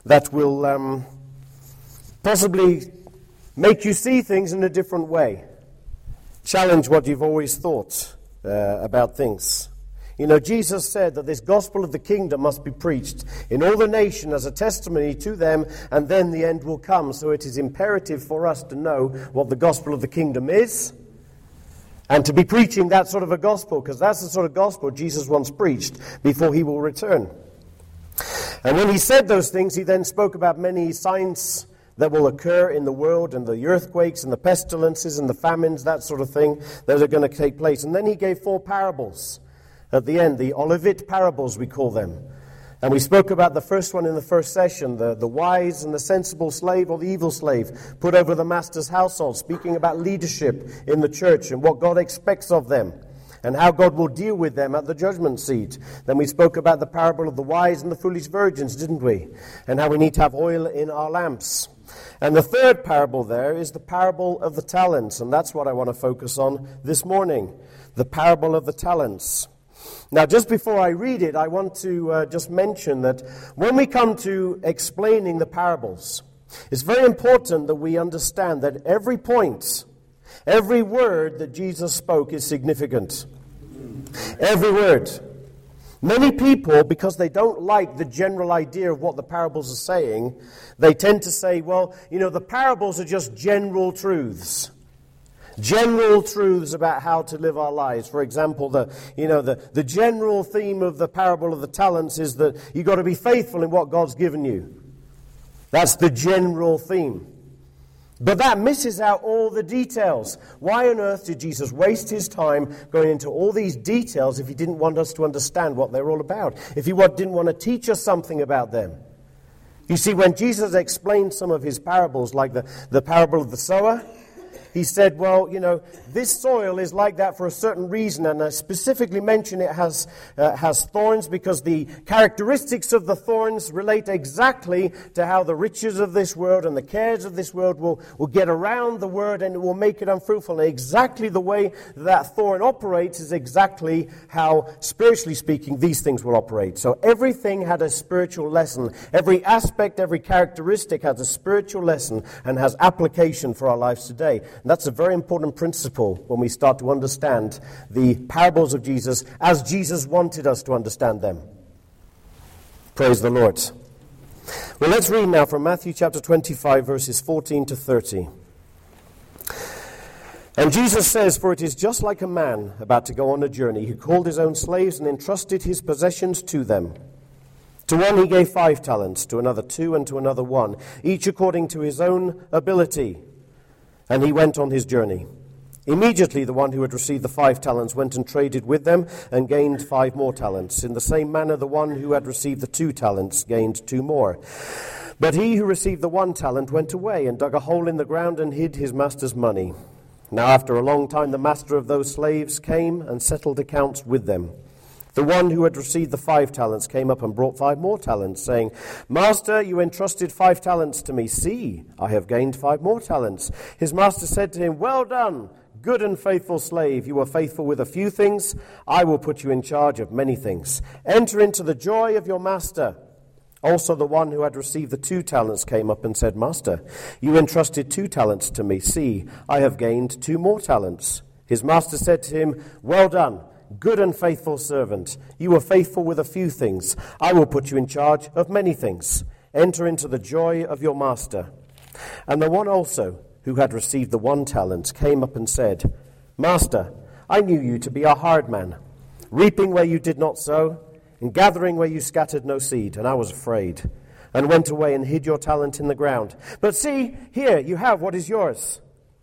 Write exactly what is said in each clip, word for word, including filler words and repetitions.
that will um, possibly make you see things in a different way. Challenge what you've always thought uh, about things. You know, Jesus said that this gospel of the kingdom must be preached in all the nation as a testimony to them, and then the end will come. So it is imperative for us to know what the gospel of the kingdom is, and to be preaching that sort of a gospel, because that's the sort of gospel Jesus once preached before he will return. And when he said those things, he then spoke about many signs that will occur in the world, and the earthquakes and the pestilences and the famines, that sort of thing, that are going to take place. And then he gave four parables at the end, the Olivet parables we call them. And we spoke about the first one in the first session, the, the wise and the sensible slave or the evil slave put over the master's household, speaking about leadership in the church and what God expects of them and how God will deal with them at the judgment seat. Then we spoke about the parable of the wise and the foolish virgins, didn't we? And how we need to have oil in our lamps. And the third parable there is the parable of the talents, and that's what I want to focus on this morning, the parable of the talents. Now, just before I read it, I want to uh, just mention that when we come to explaining the parables, it's very important that we understand that every point, every word that Jesus spoke is significant. Every word. Many people, because they don't like the general idea of what the parables are saying, they tend to say, well, you know, the parables are just general truths. General truths about how to live our lives. For example, the you know the, the general theme of the parable of the talents is that you've got to be faithful in what God's given you. That's the general theme. But that misses out all the details. Why on earth did Jesus waste his time going into all these details if he didn't want us to understand what they're all about? If he didn't want to teach us something about them? You see, when Jesus explained some of his parables, like the, the parable of the sower, he said, well, you know, this soil is like that for a certain reason, and I specifically mention it has uh, has thorns because the characteristics of the thorns relate exactly to how the riches of this world and the cares of this world will, will get around the word and it will make it unfruitful. And exactly the way that thorn operates is exactly how, spiritually speaking, these things will operate. So everything had a spiritual lesson. Every aspect, every characteristic has a spiritual lesson and has application for our lives today. And that's a very important principle when we start to understand the parables of Jesus as Jesus wanted us to understand them. Praise the Lord. Well, let's read now from Matthew chapter twenty-five, verses fourteen to thirty. And Jesus says, "For it is just like a man about to go on a journey, who called his own slaves and entrusted his possessions to them. To one he gave five talents, to another two, and to another one, each according to his own ability. And he went on his journey. Immediately the one who had received the five talents went and traded with them and gained five more talents. In the same manner the one who had received the two talents gained two more. But he who received the one talent went away and dug a hole in the ground and hid his master's money. Now after a long time the master of those slaves came and settled accounts with them. The one who had received the five talents came up and brought five more talents, saying, 'Master, you entrusted five talents to me. See, I have gained five more talents.' His master said to him, 'Well done, good and faithful slave. You were faithful with a few things. I will put you in charge of many things. Enter into the joy of your master.' Also the one who had received the two talents came up and said, 'Master, you entrusted two talents to me. See, I have gained two more talents.' His master said to him, 'Well done, good and faithful servant. You were faithful with a few things. I will put you in charge of many things. Enter into the joy of your master.' And the one also who had received the one talent came up and said, 'Master, I knew you to be a hard man, reaping where you did not sow, and gathering where you scattered no seed, and I was afraid, and went away and hid your talent in the ground. But see, here you have what is yours.'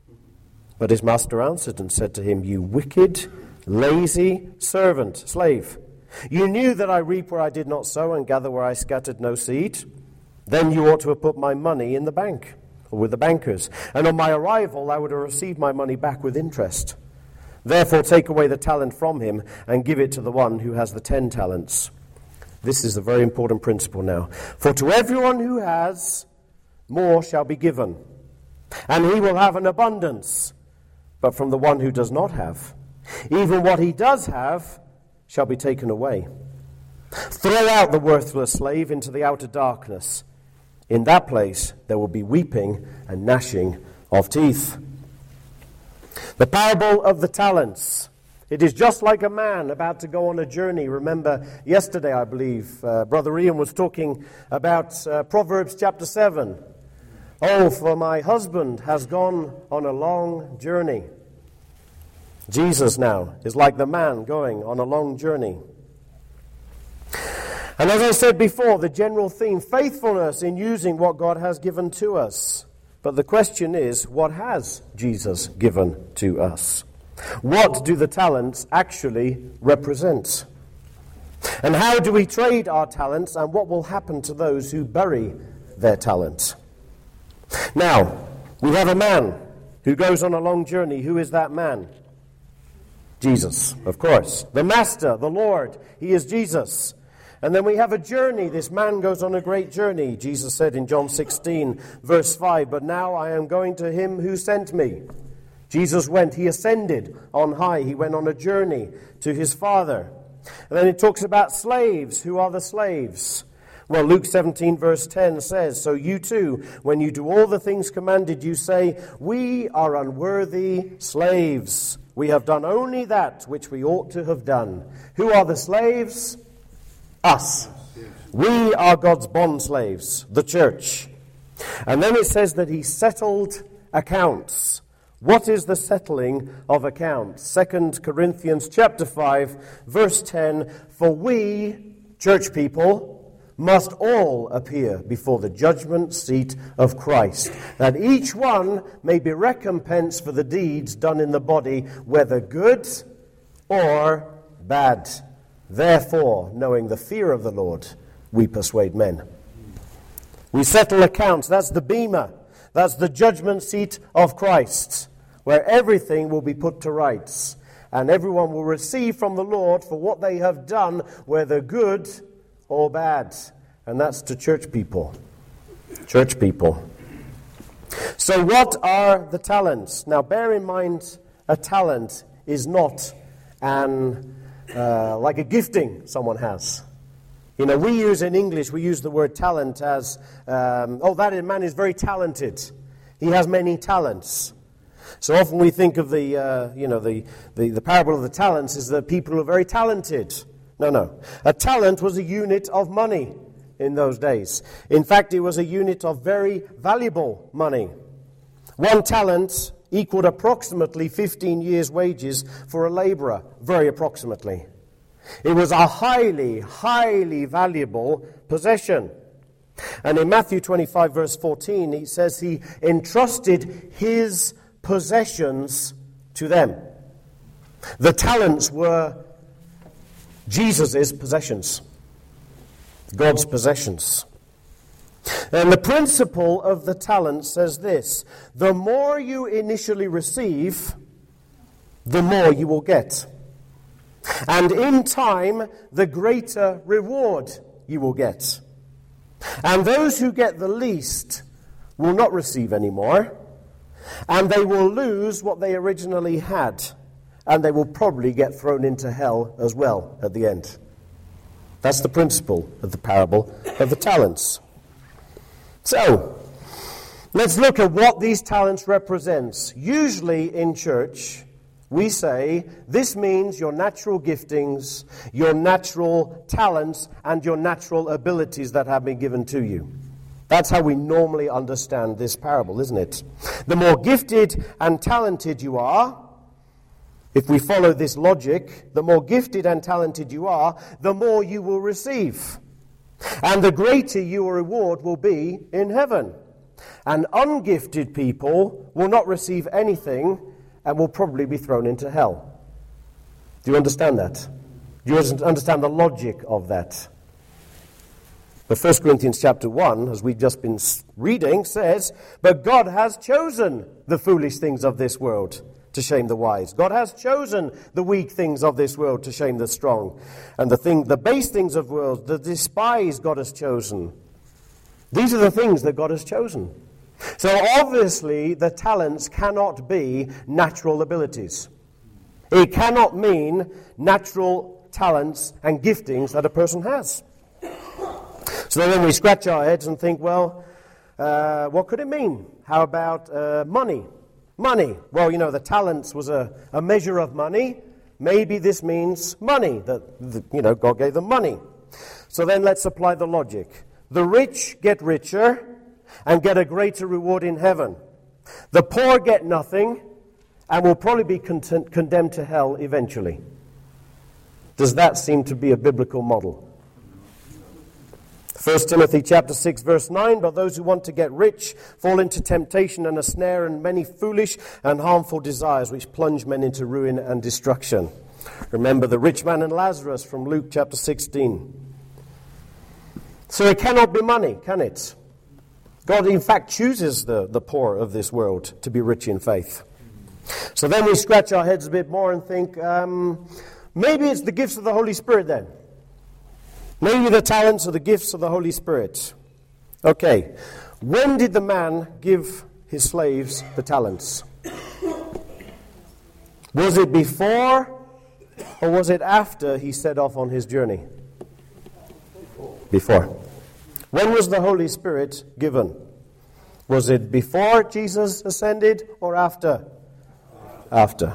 But his master answered and said to him, 'You wicked, lazy servant, slave. You knew that I reap where I did not sow and gather where I scattered no seed. Then you ought to have put my money in the bank, or with the bankers, and on my arrival I would have received my money back with interest. Therefore take away the talent from him and give it to the one who has the ten talents. This is a very important principle now. For to everyone who has, more shall be given, and he will have an abundance. But from the one who does not have, even what he does have shall be taken away. Throw out the worthless slave into the outer darkness. In that place there will be weeping and gnashing of teeth. The parable of the talents. It is just like a man about to go on a journey. Remember, yesterday, I believe, uh, Brother Ian was talking about uh, Proverbs chapter seven. Oh, for my husband has gone on a long journey. Jesus now is like the man going on a long journey. And as I said before, the general theme, faithfulness in using what God has given to us. But the question is, what has Jesus given to us? What do the talents actually represent? And how do we trade our talents, and what will happen to those who bury their talent? Now, we have a man who goes on a long journey. Who is that man? Jesus, of course. The Master, the Lord, he is Jesus. And then we have a journey. This man goes on a great journey. Jesus said in John sixteen, verse five, "But now I am going to him who sent me." Jesus went, he ascended on high. He went on a journey to his Father. And then it talks about slaves. Who are the slaves? Well, Luke seventeen, verse ten says, "So you too, when you do all the things commanded, you say, 'We are unworthy slaves. We have done only that which we ought to have done.'" Who are the slaves? Us. We are God's bond slaves, the church. And then it says that he settled accounts. What is the settling of accounts? Second Corinthians chapter five, verse ten, "For we, church people, must all appear before the judgment seat of Christ, that each one may be recompensed for the deeds done in the body, whether good or bad. Therefore, knowing the fear of the Lord, we persuade men." We settle accounts. That's the bema. That's the judgment seat of Christ, where everything will be put to rights, and everyone will receive from the Lord for what they have done, whether good or bad. And that's to church people. Church people. So what are the talents? Now bear in mind, a talent is not an uh, like a gifting someone has. You know, we use in English, we use the word talent as, um, oh, that man is very talented. He has many talents. So often we think of the, uh, you know, the, the, the parable of the talents is that people are very talented. No, no. A talent was a unit of money in those days. In fact, it was a unit of very valuable money. One talent equaled approximately fifteen years' wages for a laborer, very approximately. It was a highly, highly valuable possession. And in Matthew twenty-five, verse fourteen, he says he entrusted his possessions to them. The talents were Jesus' possessions, God's possessions. And the principle of the talent says this: the more you initially receive, the more you will get. And in time, the greater reward you will get. And those who get the least will not receive any more, and they will lose what they originally had, and they will probably get thrown into hell as well at the end. That's the principle of the parable of the talents. So, let's look at what these talents represent. Usually in church, we say this means your natural giftings, your natural talents, and your natural abilities that have been given to you. That's how we normally understand this parable, isn't it? The more gifted and talented you are, if we follow this logic, the more gifted and talented you are, the more you will receive. And the greater your reward will be in heaven. And ungifted people will not receive anything and will probably be thrown into hell. Do you understand that? Do you understand the logic of that? But First Corinthians chapter one, as we've just been reading, says, "But God has chosen the foolish things of this world to shame the wise. God has chosen the weak things of this world to shame the strong. And the thing, the base things of the world, the despised God has chosen." These are the things that God has chosen. So obviously the talents cannot be natural abilities. It cannot mean natural talents and giftings that a person has. So then we scratch our heads and think, well, Uh, what could it mean? How about uh, money? Money. Well, you know, the talents was a, a measure of money. Maybe this means money, that, the, you know, God gave them money. So then let's apply the logic. The rich get richer and get a greater reward in heaven. The poor get nothing and will probably be con- condemned to hell eventually. Does that seem to be a biblical model? First Timothy chapter six verse nine, but those who want to get rich fall into temptation and a snare and many foolish and harmful desires which plunge men into ruin and destruction. Remember the rich man and Lazarus from Luke chapter sixteen. So it cannot be money, can it? God in fact chooses the, the poor of this world to be rich in faith. So then we scratch our heads a bit more and think, um, maybe it's the gifts of the Holy Spirit then. Maybe the talents are the gifts of the Holy Spirit. Okay, when did the man give his slaves the talents? Was it before or was it after he set off on his journey? Before. When was the Holy Spirit given? Was it before Jesus ascended or after? After.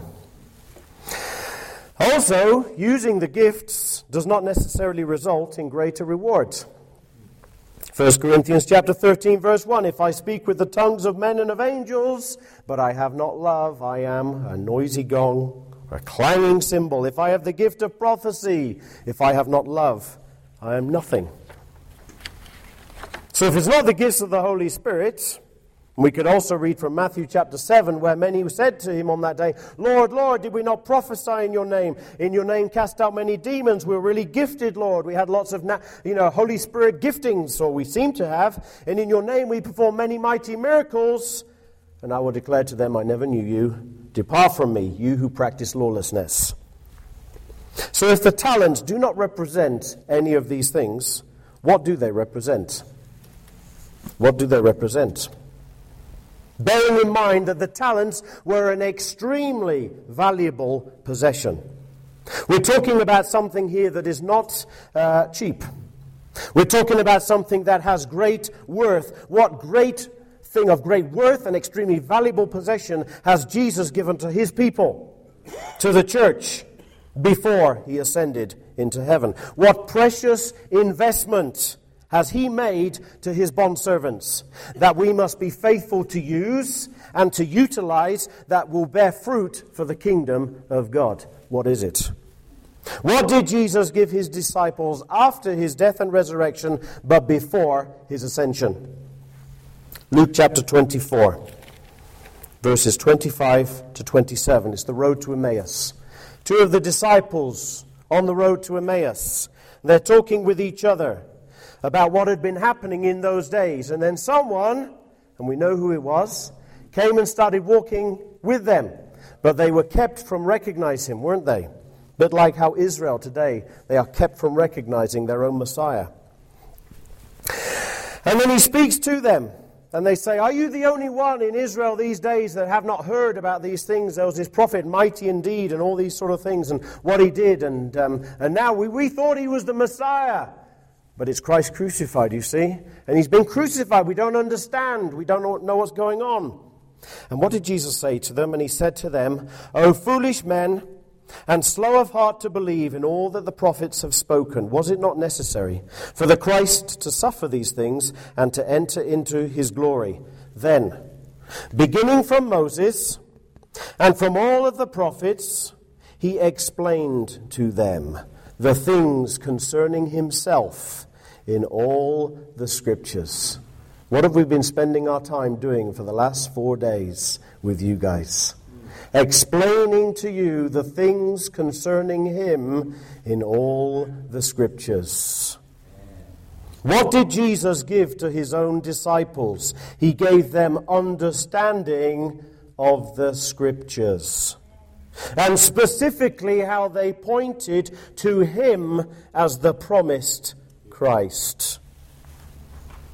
Also, using the gifts does not necessarily result in greater rewards. First Corinthians chapter thirteen verse one, if I speak with the tongues of men and of angels, but I have not love, I am a noisy gong, or a clanging cymbal. If I have the gift of prophecy, if I have not love, I am nothing. So if it's not the gifts of the Holy Spirit, we could also read from Matthew chapter seven, where many said to him on that day, Lord, Lord, did we not prophesy in your name? In your name cast out many demons. We were really gifted, Lord. We had lots of, you know, Holy Spirit giftings, or we seem to have. And in your name we perform many mighty miracles. And I will declare to them, I never knew you. Depart from me, you who practice lawlessness. So if the talents do not represent any of these things, what do they represent? What do they represent? Bearing in mind that the talents were an extremely valuable possession. We're talking about something here that is not uh, cheap. We're talking about something that has great worth. What great thing of great worth and extremely valuable possession has Jesus given to his people, to the church, before he ascended into heaven? What precious investment has he made to his bondservants that we must be faithful to use and to utilize, that will bear fruit for the kingdom of God? What is it? What did Jesus give his disciples after his death and resurrection, but before his ascension? Luke chapter twenty-four, verses twenty-five to twenty-seven. It's the road to Emmaus. Two of the disciples on the road to Emmaus. They're talking with each other about what had been happening in those days. And then someone, and we know who it was, came and started walking with them. But they were kept from recognizing him, weren't they? But like how Israel today, they are kept from recognizing their own Messiah. And then he speaks to them. And they say, are you the only one in Israel these days that have not heard about these things? There was this prophet, mighty indeed, and all these sort of things, and what he did. And um, and now we, we thought he was the Messiah. But it's Christ crucified, you see. And he's been crucified. We don't understand. We don't know what's going on. And what did Jesus say to them? And he said to them, O foolish men, and slow of heart to believe in all that the prophets have spoken. Was it not necessary for the Christ to suffer these things and to enter into his glory? Then, beginning from Moses and from all of the prophets, he explained to them the things concerning himself in all the scriptures. What have we been spending our time doing for the last four days with you guys? Explaining to you the things concerning him in all the scriptures. What did Jesus give to his own disciples? He gave them understanding of the scriptures. And specifically how they pointed to him as the promised Christ.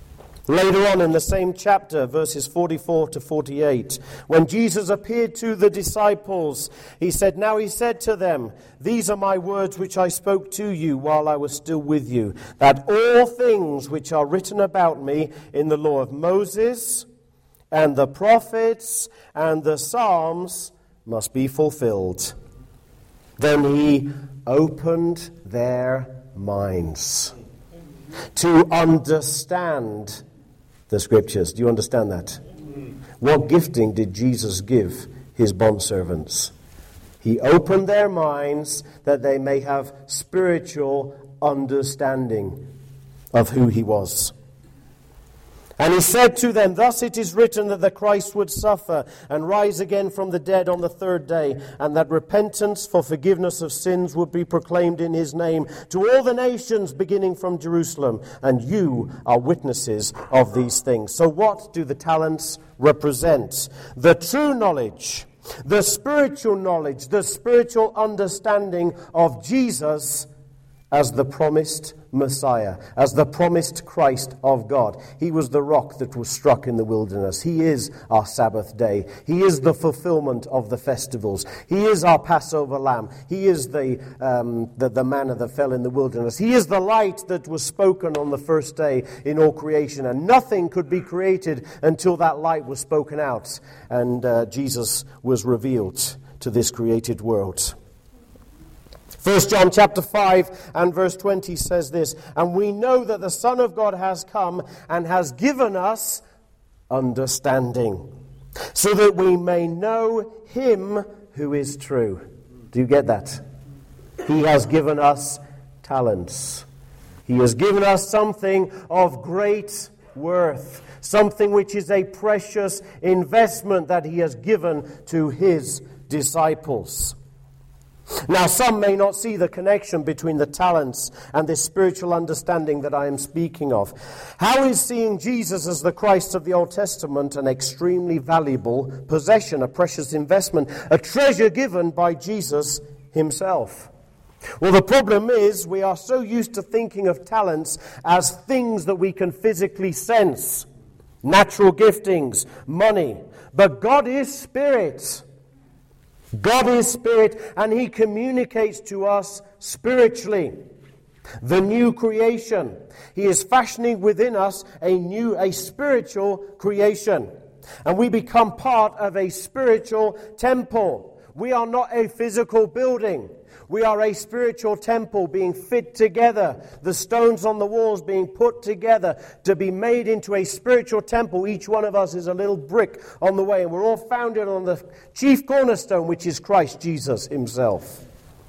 Later on in the same chapter, verses forty-four to forty-eight, when Jesus appeared to the disciples, he said, "Now he said to them, these are my words which I spoke to you while I was still with you, that all things which are written about me in the law of Moses and the prophets and the Psalms must be fulfilled." Then he opened their minds to understand the Scriptures. Do you understand that? What gifting did Jesus give his bondservants? He opened their minds that they may have spiritual understanding of who he was. And he said to them, "Thus it is written that the Christ would suffer and rise again from the dead on the third day, and that repentance for forgiveness of sins would be proclaimed in his name to all the nations, beginning from Jerusalem. And you are witnesses of these things." So what do the talents represent? The true knowledge, the spiritual knowledge, the spiritual understanding of Jesus as the promised Messiah, as the promised Christ of God. He was the rock that was struck in the wilderness. He is our Sabbath day. He is the fulfillment of the festivals. He is our Passover lamb. He is the, um, the, the manna that fell in the wilderness. He is the light that was spoken on the first day in all creation. And nothing could be created until that light was spoken out and uh, Jesus was revealed to this created world. First John chapter five and verse twenty says this, "And we know that the Son of God has come and has given us understanding, so that we may know him who is true." Do you get that? He has given us talents. He has given us something of great worth, something which is a precious investment that he has given to his disciples. Now, some may not see the connection between the talents and this spiritual understanding that I am speaking of. How is seeing Jesus as the Christ of the Old Testament an extremely valuable possession, a precious investment, a treasure given by Jesus himself? Well, the problem is we are so used to thinking of talents as things that we can physically sense, natural giftings, money. But God is spirit. God is spirit, and he communicates to us spiritually. The new creation. He is fashioning within us a new, a spiritual creation. And we become part of a spiritual temple. We are not a physical building. We are a spiritual temple being fit together. The stones on the walls being put together to be made into a spiritual temple. Each one of us is a little brick on the way. And we're all founded on the chief cornerstone, which is Christ Jesus himself.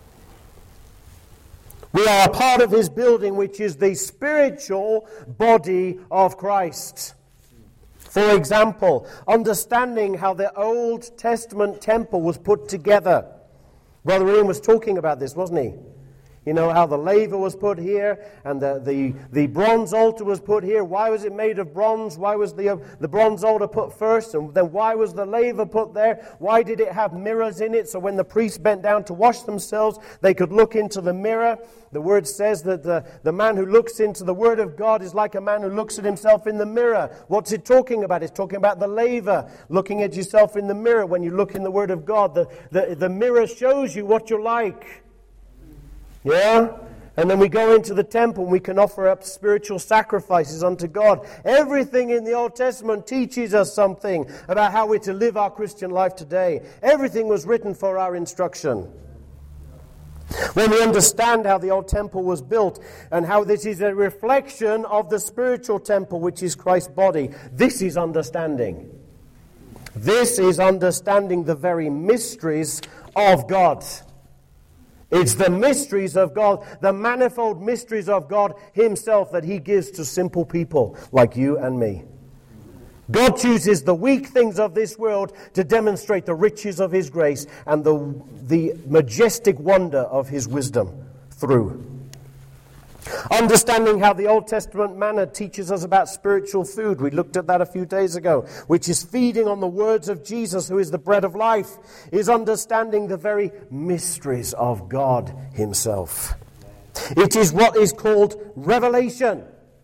We are a part of his building, which is the spiritual body of Christ. For example, understanding how the Old Testament temple was put together. Brother Ian was talking about this, wasn't he? You know, how the laver was put here and the, the, the bronze altar was put here. Why was it made of bronze? Why was the, uh, the bronze altar put first? And then why was the laver put there? Why did it have mirrors in it? So when the priests bent down to wash themselves, they could look into the mirror. The word says that the, the man who looks into the word of God is like a man who looks at himself in the mirror. What's it talking about? It's talking about the laver, looking at yourself in the mirror. When you look in the word of God, the, the, the mirror shows you what you're like. Yeah? And then we go into the temple and we can offer up spiritual sacrifices unto God. Everything in the Old Testament teaches us something about how we're to live our Christian life today. Everything was written for our instruction. When we understand how the old temple was built and how this is a reflection of the spiritual temple, which is Christ's body, this is understanding. This is understanding the very mysteries of God. It's the mysteries of God, the manifold mysteries of God himself that he gives to simple people like you and me. God chooses the weak things of this world to demonstrate the riches of his grace and the, the majestic wonder of his wisdom through. Understanding how the Old Testament manna teaches us about spiritual food. We looked at that a few days ago, which is feeding on the words of Jesus, who is the bread of life, is understanding the very mysteries of God himself. It is what is called revelation.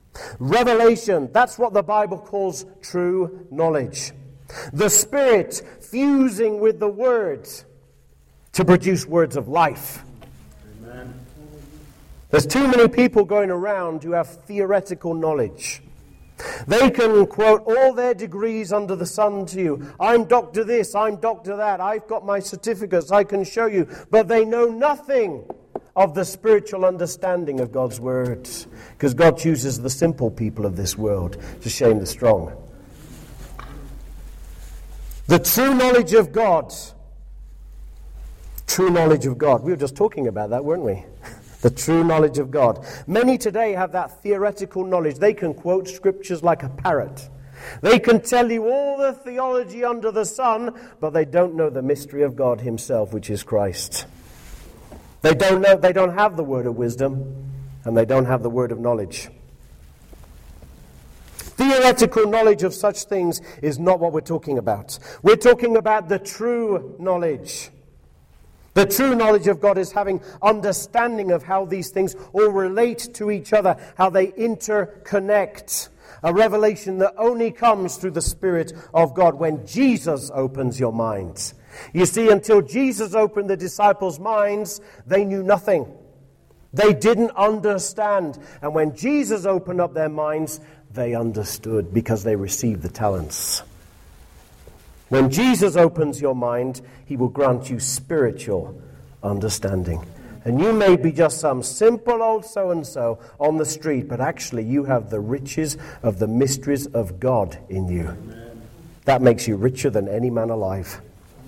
Revelation, that's what the Bible calls true knowledge. The Spirit fusing with the Word to produce words of life. Amen. There's too many people going around who have theoretical knowledge. They can quote all their degrees under the sun to you. I'm doctor this, I'm doctor that, I've got my certificates, I can show you. But they know nothing of the spiritual understanding of God's Word. Because God chooses the simple people of this world to shame the strong. The true knowledge of God. True knowledge of God. We were just talking about that, weren't we? The true knowledge of God. Many today have that theoretical knowledge. They can quote scriptures like a parrot. They can tell you all the theology under the sun, but they don't know the mystery of God himself, which is Christ. They don't know, they don't have the word of wisdom, and they don't have the word of knowledge. Theoretical knowledge of such things is not what we're talking about. We're talking about the true knowledge. The true knowledge of God is having understanding of how these things all relate to each other, how they interconnect. A revelation that only comes through the Spirit of God when Jesus opens your minds. You see, until Jesus opened the disciples' minds, they knew nothing. They didn't understand. And when Jesus opened up their minds, they understood because they received the talents. When Jesus opens your mind, he will grant you spiritual understanding. And you may be just some simple old so-and-so on the street, but actually you have the riches of the mysteries of God in you. Amen. That makes you richer than any man alive.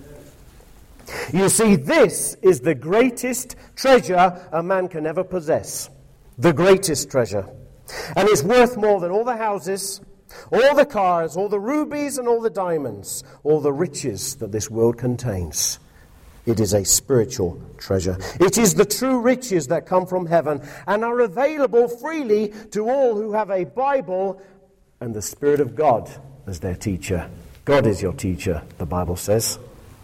You see, this is the greatest treasure a man can ever possess. The greatest treasure. And it's worth more than all the houses, all the cars, all the rubies and all the diamonds, all the riches that this world contains. It is a spiritual treasure. It is the true riches that come from heaven and are available freely to all who have a Bible and the Spirit of God as their teacher. God is your teacher, the Bible says.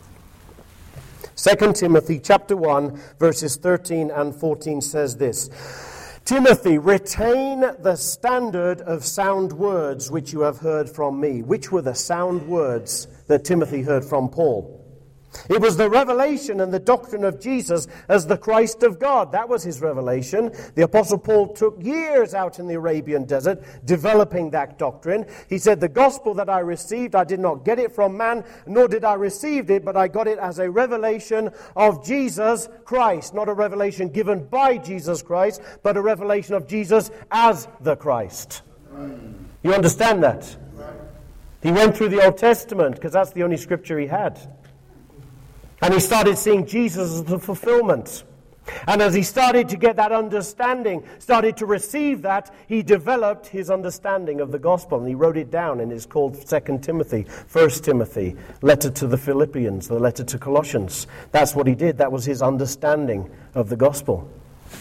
Second Timothy chapter one, verses thirteen and fourteen says this. Timothy, retain the standard of sound words which you have heard from me. Which were the sound words that Timothy heard from Paul? It was the revelation and the doctrine of Jesus as the Christ of God. That was his revelation. The Apostle Paul took years out in the Arabian desert developing that doctrine. He said, the gospel that I received, I did not get it from man, nor did I receive it, but I got it as a revelation of Jesus Christ. Not a revelation given by Jesus Christ, but a revelation of Jesus as the Christ. You understand that? He went through the Old Testament because that's the only scripture he had. And he started seeing Jesus as the fulfillment. And as he started to get that understanding, started to receive that, he developed his understanding of the gospel. And he wrote it down, and it's called Second Timothy, First Timothy, letter to the Philippians, the letter to Colossians. That's what he did. That was his understanding of the gospel.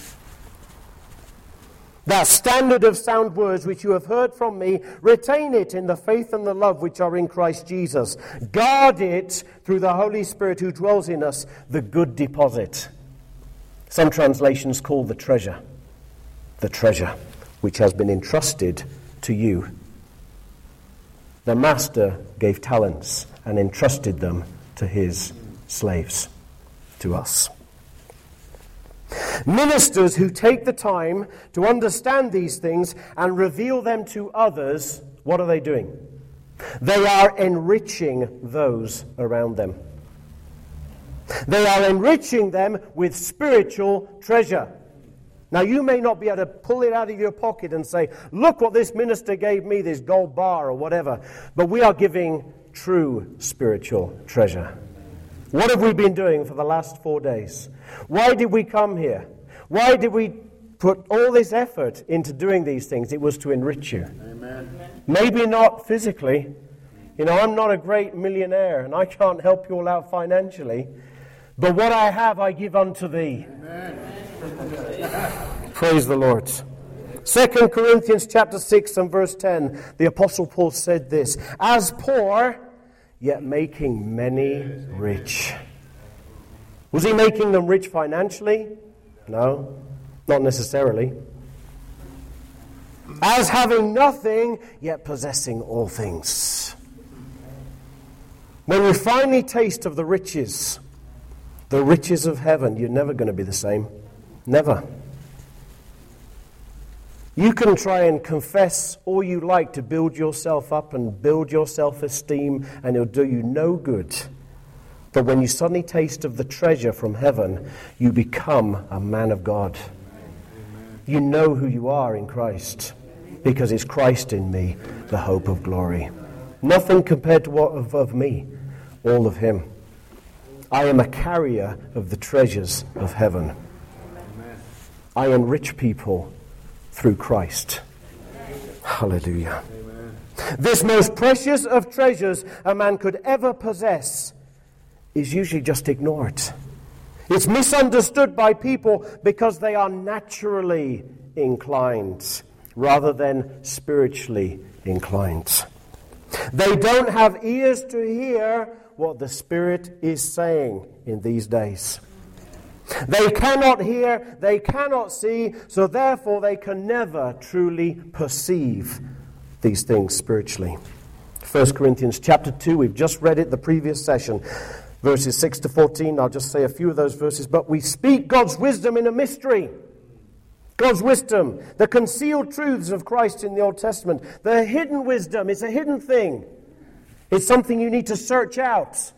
That standard of sound words which you have heard from me, retain it in the faith and the love which are in Christ Jesus. Guard it through the Holy Spirit who dwells in us, the good deposit. Some translations call the treasure. The treasure which has been entrusted to you. The master gave talents and entrusted them to his slaves, to us. Ministers who take the time to understand these things and reveal them to others, what are they doing? They are enriching those around them. They are enriching them with spiritual treasure. Now, you may not be able to pull it out of your pocket and say, look what this minister gave me, this gold bar or whatever. But we are giving true spiritual treasure. What have we been doing for the last four days? Why did we come here? Why did we put all this effort into doing these things? It was to enrich you. Amen. Maybe not physically. You know, I'm not a great millionaire and I can't help you all out financially. But what I have, I give unto thee. Amen. Praise the Lord. Second Corinthians chapter six and verse ten, the Apostle Paul said this, as poor, yet making many rich. Was he making them rich financially? No, not necessarily. as having nothing, yet possessing all things. When you finally taste of the riches, the riches of heaven, you're never going to be the same. Never. You can try and confess all you like to build yourself up and build your self-esteem, and it'll do you no good. But when you suddenly taste of the treasure from heaven, you become a man of God. Amen. You know who you are in Christ, because it's Christ in me, the hope of glory. Nothing compared to what of, of me, all of him. I am a carrier of the treasures of heaven. Amen. I enrich people through Christ. Hallelujah. Amen. This most precious of treasures a man could ever possess is usually just ignored. It's misunderstood by people because they are naturally inclined rather than spiritually inclined. They don't have ears to hear what the Spirit is saying in these days. They cannot hear, they cannot see, so therefore they can never truly perceive these things spiritually. First Corinthians chapter two, we've just read it the previous session. Verses six to fourteen, I'll just say a few of those verses. But we speak God's wisdom in a mystery. God's wisdom, the concealed truths of Christ in the Old Testament. The hidden wisdom, it's a hidden thing. It's something you need to search out.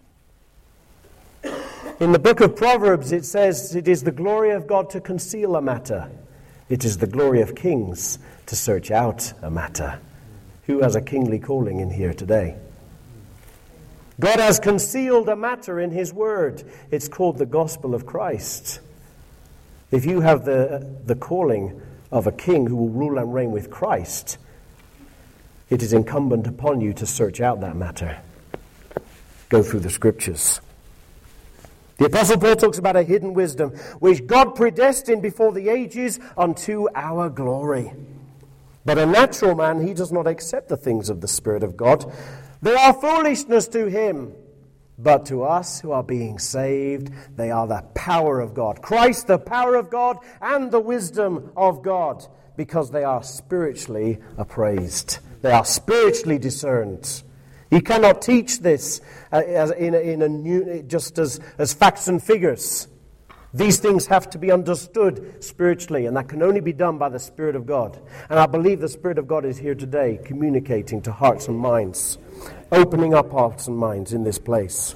In the book of Proverbs, it says, it is the glory of God to conceal a matter. It is the glory of kings to search out a matter. Who has a kingly calling in here today? God has concealed a matter in his word. It's called the gospel of Christ. If you have the, the calling of a king who will rule and reign with Christ, it is incumbent upon you to search out that matter. Go through the scriptures. The Apostle Paul talks about a hidden wisdom, which God predestined before the ages unto our glory. But a natural man, he does not accept the things of the Spirit of God. They are foolishness to him, but to us who are being saved, they are the power of God. Christ, the power of God, and the wisdom of God, because they are spiritually appraised. They are spiritually discerned. You cannot teach this uh, as in a, in a new, just as, as facts and figures. These things have to be understood spiritually, and that can only be done by the Spirit of God. And I believe the Spirit of God is here today, communicating to hearts and minds, opening up hearts and minds in this place.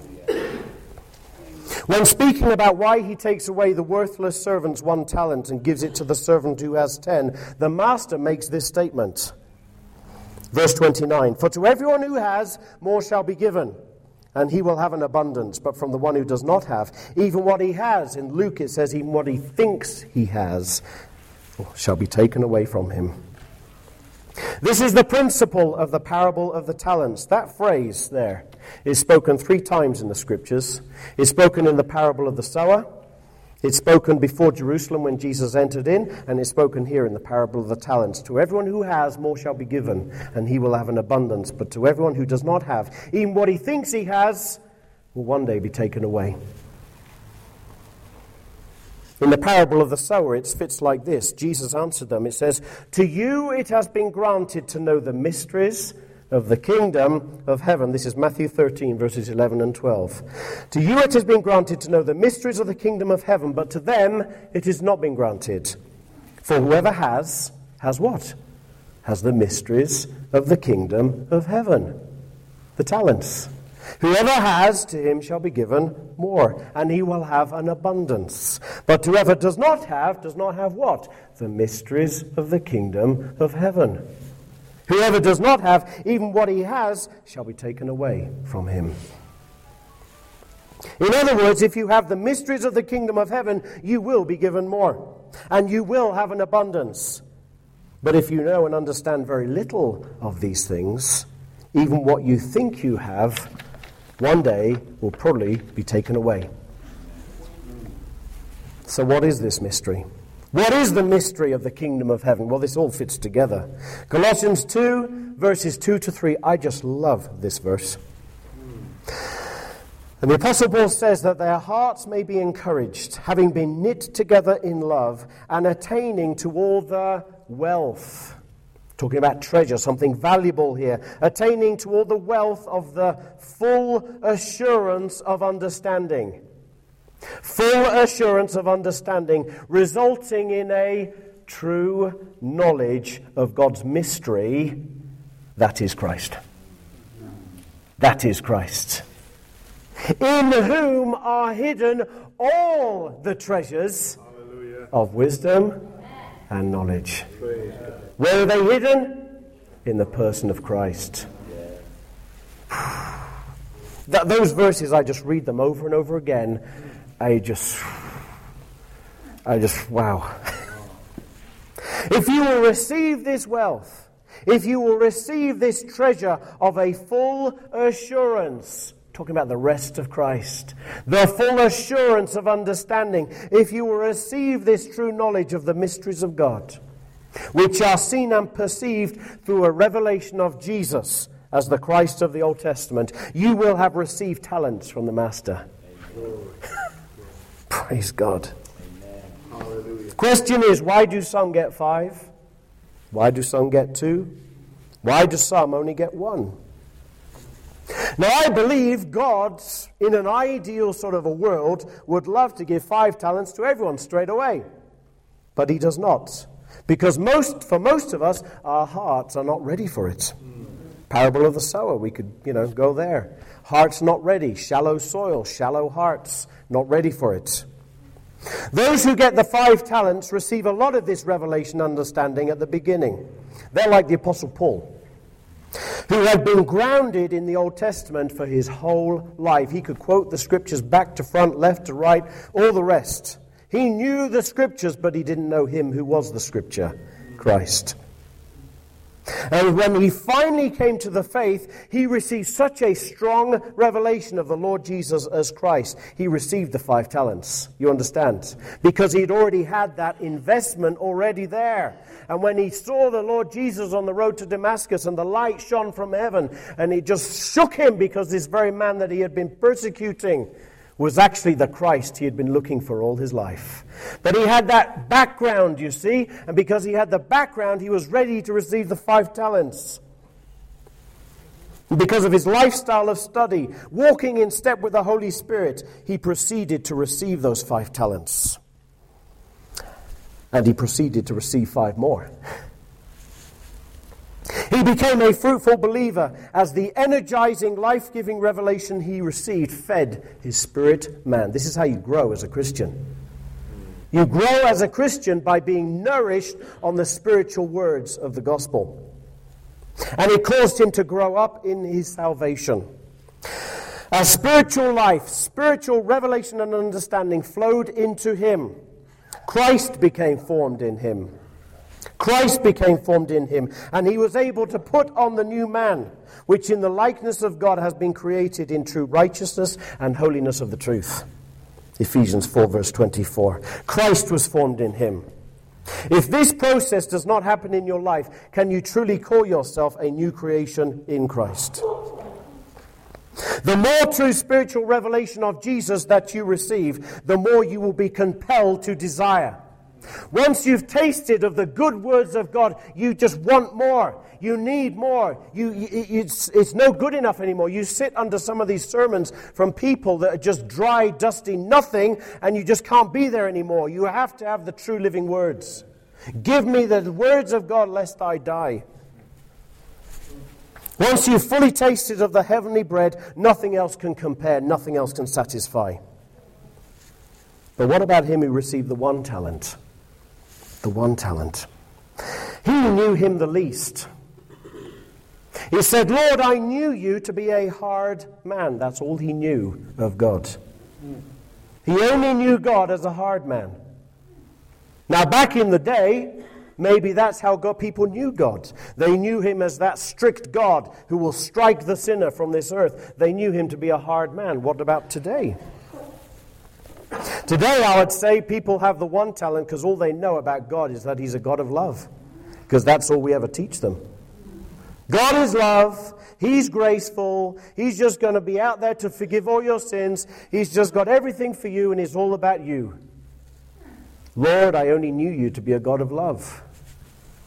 When speaking about why he takes away the worthless servant's one talent and gives it to the servant who has ten, the master makes this statement. Verse twenty-nine, for to everyone who has, more shall be given, and he will have an abundance. But from the one who does not have, even what he has, in Luke it says, even what he thinks he has, shall be taken away from him. This is the principle of the parable of the talents. That phrase there is spoken three times in the scriptures. It's spoken in the parable of the sower. It's spoken before Jerusalem when Jesus entered in, and it's spoken here in the parable of the talents. To everyone who has, more shall be given, and he will have an abundance. But to everyone who does not have, even what he thinks he has, will one day be taken away. In the parable of the sower, it fits like this. Jesus answered them. It says, to you it has been granted to know the mysteries of the kingdom of heaven. This is Matthew thirteen, verses eleven and twelve. To you it has been granted to know the mysteries of the kingdom of heaven, but to them it has not been granted. For whoever has, has what? Has the mysteries of the kingdom of heaven. The talents. Whoever has, to him shall be given more, and he will have an abundance. But whoever does not have, does not have what? The mysteries of the kingdom of heaven. Whoever does not have, even what he has, shall be taken away from him. In other words, if you have the mysteries of the kingdom of heaven, you will be given more, and you will have an abundance. But if you know and understand very little of these things, even what you think you have, one day will probably be taken away. So what is this mystery? What is the mystery of the kingdom of heaven? Well, this all fits together. Colossians two, verses two to three. I just love this verse. And the Apostle Paul says that their hearts may be encouraged, having been knit together in love, and attaining to all the wealth. Talking about treasure, something valuable here. Attaining to all the wealth of the full assurance of understanding. Full assurance of understanding, resulting in a true knowledge of God's mystery. That is Christ. That is Christ. In whom are hidden all the treasures Hallelujah. Of wisdom and knowledge. Where are they hidden? In the person of Christ. That, those verses, I just read them over and over again. I just, I just, wow. If you will receive this wealth, if you will receive this treasure of a full assurance, talking about the rest of Christ, the full assurance of understanding, if you will receive this true knowledge of the mysteries of God, which are seen and perceived through a revelation of Jesus as the Christ of the Old Testament, you will have received talents from the Master. Praise God. Amen. Question is, why do some get five? Why do some get two? Why do some only get one? Now, I believe God, in an ideal sort of a world, would love to give five talents to everyone straight away. But he does not. Because most, for most of us, our hearts are not ready for it. Parable of the sower, we could, you know, go there. Hearts not ready, shallow soil, shallow hearts, not ready for it. Those who get the five talents receive a lot of this revelation understanding at the beginning. They're like the Apostle Paul, who had been grounded in the Old Testament for his whole life. He could quote the scriptures back to front, left to right, all the rest. He knew the scriptures, but he didn't know him who was the scripture, Christ. And when he finally came to the faith, he received such a strong revelation of the Lord Jesus as Christ. He received the five talents. You understand? Because he'd already had that investment already there. And when he saw the Lord Jesus on the road to Damascus and the light shone from heaven, and it just shook him because this very man that he had been persecuting was actually the Christ he had been looking for all his life. But he had that background, you see, and because he had the background, he was ready to receive the five talents. And because of his lifestyle of study, walking in step with the Holy Spirit, he proceeded to receive those five talents. And he proceeded to receive five more. He became a fruitful believer as the energizing, life-giving revelation he received fed his spirit man. This is how you grow as a Christian. You grow as a Christian by being nourished on the spiritual words of the gospel. And it caused him to grow up in his salvation. As spiritual life, spiritual revelation and understanding flowed into him, Christ became formed in him. Christ became formed in him, and he was able to put on the new man, which in the likeness of God has been created in true righteousness and holiness of the truth. Ephesians four, verse twenty-four. Christ was formed in him. If this process does not happen in your life, can you truly call yourself a new creation in Christ? The more true spiritual revelation of Jesus that you receive, the more you will be compelled to desire. Once you've tasted of the good words of God, you just want more. You need more. You, you, it's, it's no good enough anymore. You sit under some of these sermons from people that are just dry, dusty, nothing, and you just can't be there anymore. You have to have the true living words. Give me the words of God lest I die. Once you've fully tasted of the heavenly bread, nothing else can compare, nothing else can satisfy. But what about him who received the one talent? The one talent. He knew him the least. He said, Lord, I knew you to be a hard man. That's all he knew of God. He only knew God as a hard man. Now, back in the day, maybe that's how God, people knew God. They knew him as that strict God who will strike the sinner from this earth. They knew him to be a hard man. What about today? Today, I would say people have the one talent because all they know about God is that he's a God of love. Because that's all we ever teach them. God is love. He's graceful. He's just going to be out there to forgive all your sins. He's just got everything for you and it's all about you. Lord, I only knew you to be a God of love.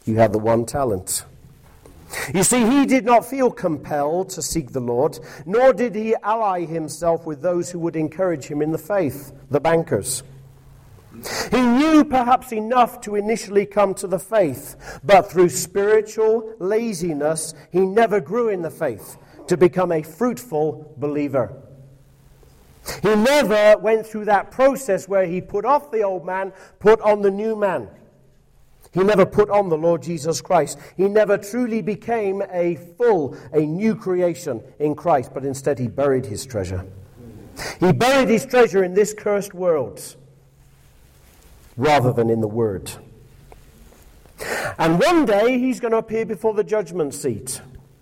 You have the one talent. You see, he did not feel compelled to seek the Lord, nor did he ally himself with those who would encourage him in the faith, the bankers. He knew perhaps enough to initially come to the faith, but through spiritual laziness, he never grew in the faith to become a fruitful believer. He never went through that process where he put off the old man, put on the new man. He never put on the Lord Jesus Christ. He never truly became a full, a new creation in Christ, but instead he buried his treasure. He buried his treasure in this cursed world rather than in the Word. And one day he's going to appear before the judgment seat.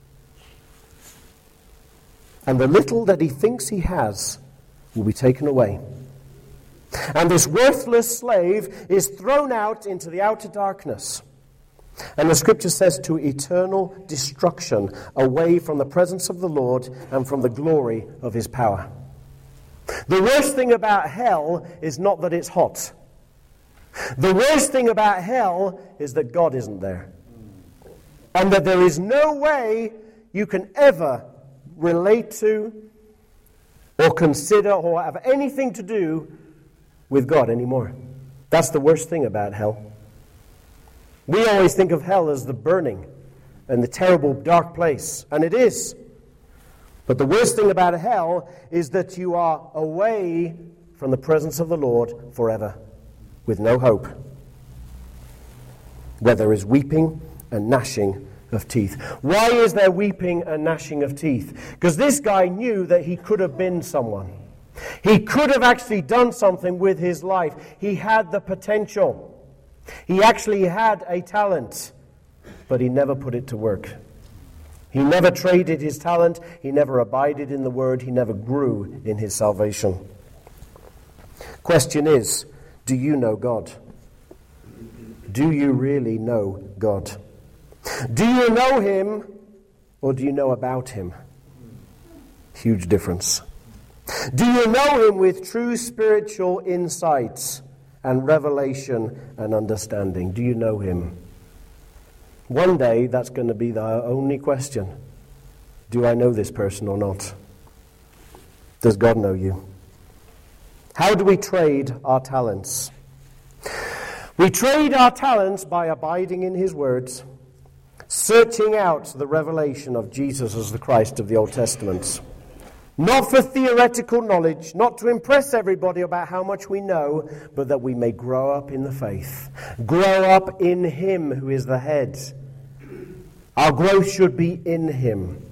And the little that he thinks he has will be taken away. And this worthless slave is thrown out into the outer darkness. And the scripture says to eternal destruction, away from the presence of the Lord and from the glory of his power. The worst thing about hell is not that it's hot. The worst thing about hell is that God isn't there. And that there is no way you can ever relate to or consider or have anything to do with God anymore. That's the worst thing about hell. We always think of hell as the burning and the terrible dark place, and it is. But the worst thing about hell is that you are away from the presence of the Lord forever, with no hope, where there is weeping and gnashing of teeth. Why is there weeping and gnashing of teeth? Because this guy knew that he could have been someone. He could have actually done something with his life. He had the potential. He actually had a talent, but he never put it to work. He never traded his talent. He never abided in the Word. He never grew in his salvation. Question is, do you know God? Do you really know God? Do you know Him, or do you know about Him? Huge difference. Do you know Him with true spiritual insights and revelation and understanding? Do you know Him? One day, that's going to be the only question. Do I know this person or not? Does God know you? How do we trade our talents? We trade our talents by abiding in His words, searching out the revelation of Jesus as the Christ of the Old Testament. Not for theoretical knowledge, not to impress everybody about how much we know, but that we may grow up in the faith. Grow up in Him who is the head. Our growth should be in Him.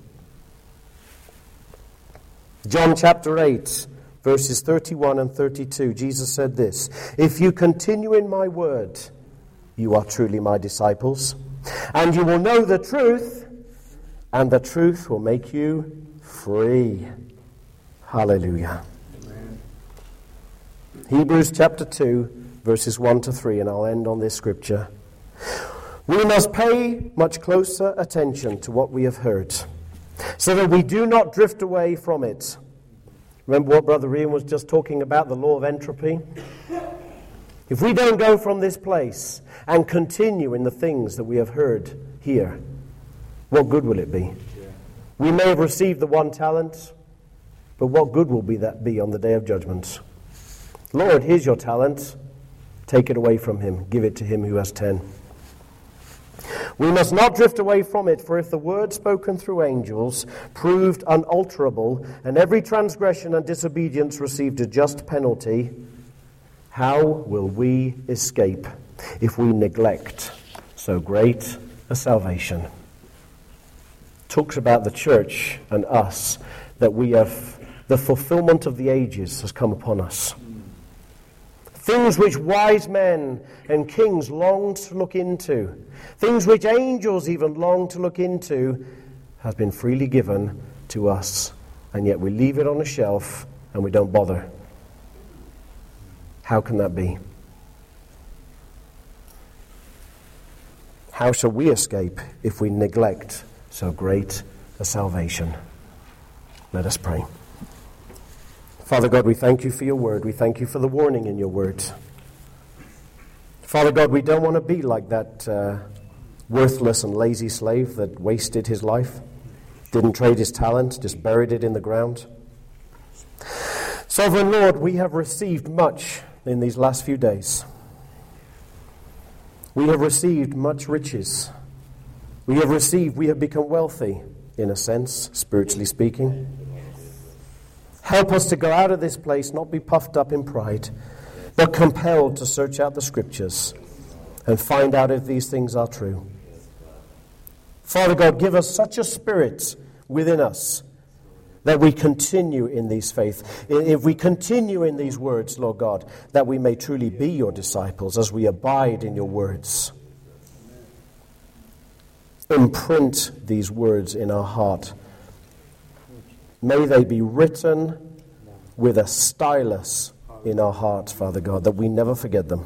John chapter eight, verses thirty-one and thirty-two, Jesus said this, "If you continue in my word, you are truly my disciples, and you will know the truth, and the truth will make you free." Hallelujah. Amen. Hebrews chapter two, verses one to three, and I'll end on this scripture. We must pay much closer attention to what we have heard, so that we do not drift away from it. Remember what Brother Ian was just talking about, the law of entropy? If we don't go from this place and continue in the things that we have heard here, what good will it be? We may have received the one talent, but what good will be that be on the day of judgment? Lord, here's your talent. Take it away from him. Give it to him who has ten. We must not drift away from it, for if the word spoken through angels proved unalterable, and every transgression and disobedience received a just penalty, how will we escape if we neglect so great a salvation? Talks about the church and us, that we have the fulfillment of the ages has come upon us. Things which wise men and kings longed to look into, things which angels even longed to look into, has been freely given to us, and yet we leave it on a shelf and we don't bother. How can that be? How shall we escape if we neglect so great a salvation? Let us pray. Father God, we thank you for your word. We thank you for the warning in your word. Father God, we don't want to be like that uh, worthless and lazy slave that wasted his life, didn't trade his talent, just buried it in the ground. Sovereign Lord, we have received much in these last few days. We have received much riches. We have received, we have become wealthy, in a sense, spiritually speaking. Help us to go out of this place, not be puffed up in pride, but compelled to search out the Scriptures and find out if these things are true. Father God, give us such a spirit within us that we continue in these faith. If we continue in these words, Lord God, that we may truly be your disciples as we abide in your words. Imprint these words in our heart. May they be written with a stylus in our hearts, Father God, that we never forget them.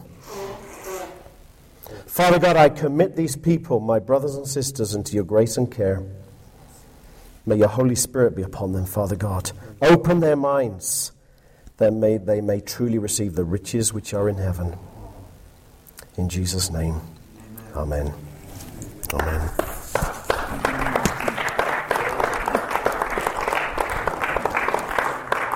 Father God, I commit these people, my brothers and sisters, into your grace and care. May your Holy Spirit be upon them, Father God. Open their minds that may, they may truly receive the riches which are in heaven. In Jesus' name, amen. Amen.